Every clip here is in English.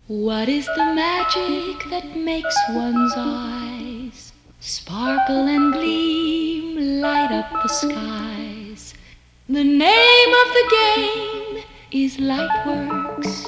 What is the magic that makes one's eyes sparkle and gleam, light up the skies? The name of the game is Lightworks.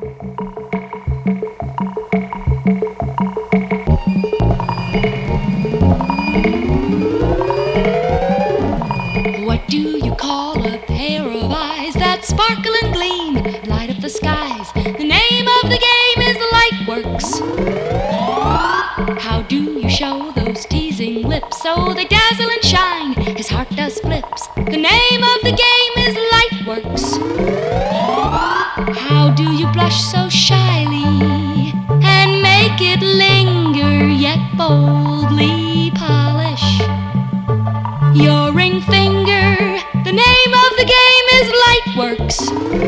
What do you call a pair of eyes that sparkle and gleam, light up the skies? The name of the game is Lightworks. How do you show those teasing lips so they dazzle and shine? His heart does flips. The name of the game is Lightworks. How do you blush so shyly and make it linger, yet boldly polish your ring finger? The name of the game is Lightworks.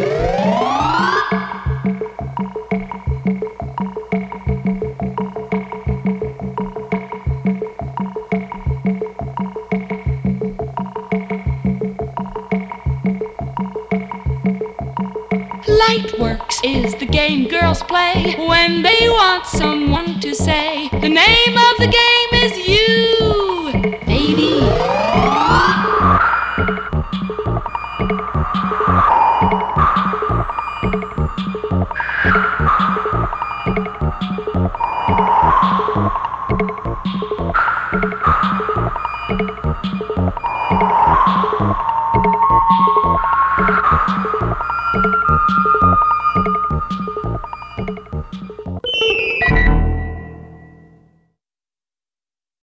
Lightworks is the game girls play when they want someone to say. The name of the game is you, baby.